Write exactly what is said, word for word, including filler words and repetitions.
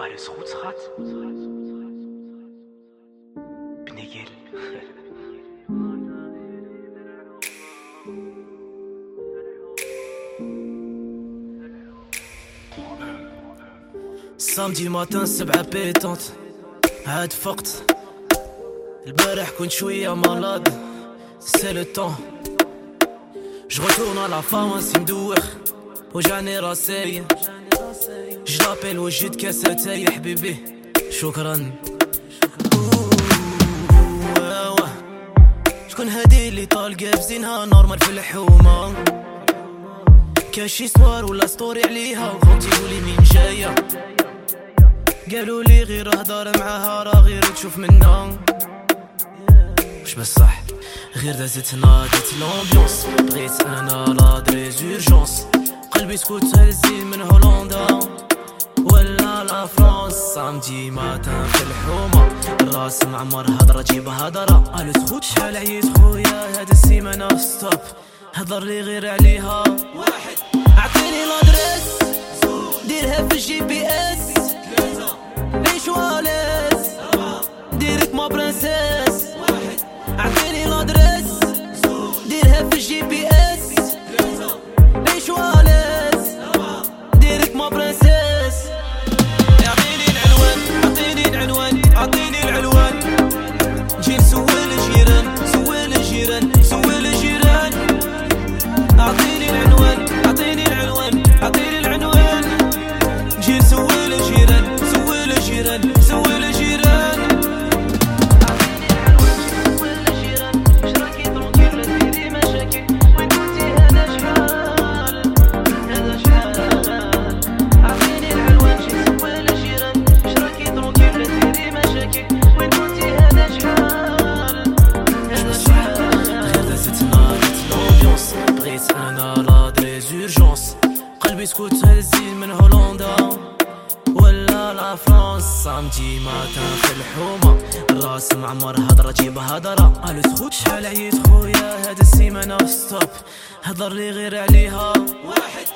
Alles goed, schat? Benigel. samedi matin سبعة بيتونت عاد فقت البارح كنت شوية مالاد سي لو طون جو retourne à la pharmacie مدوخ وجعني راسي جلابيل وجد كاسة يا حبيبي شكرا شكون هادي اللي طالقة بزينها نورمال في الحومة كان شي صوار ولا ستوري عليها وخوتي قولي مين جاية قالوا لي غير هضر معاها راه غير تشوف منها واش بصح غير دازتنا ديت لومبيونس بغيت انا لا دريز اورجونس قلبي سكوت هزي من هولندا ولا لا فرانس سامدي ماتان في الحومة الراس معمر هضرة جيب هضرة الو تخوت شحال عييت خويا هاد السيمانة ستوب هضر لي غير عليها واحد عطيني لادريس ديرها في الجي بي اس ليش واليس ديرك ما برنسيس واحد عطيني لادريس ديرها في الجي بي اس ليش واليس ديرك ما برنسيس اعطيني العنوان اعطيني العنوان اعطيني العنوان نجي نسول الجيران سول الجيران سول الجيران اعطيني العنوان اعطيني العنوان اعطيني العنوان نجي نسول الجيران سول الجيران سول الجيران اعطيني العنوان سول الجيران شراكي ترونكيل لا ديري مشاكل وين كنتي هذا شحال هذا شحال اعطيني العنوان نجي نسول الجيران شراكي ترونكيل لا ديري مشاكل وين كنتي هذا شحال هذا شحال غير دازتنا ديت لومبيونس بغيت انا لا دريز اورجونس قلبي سكوت هزي من هولندا ولا لا فرانس سامدي ماتان في الحومة الراس معمر هضرة جيب هضرة الو تخوت شحال عييت خويا هاد السيمانة ستوب هضر لي غير عليها واحد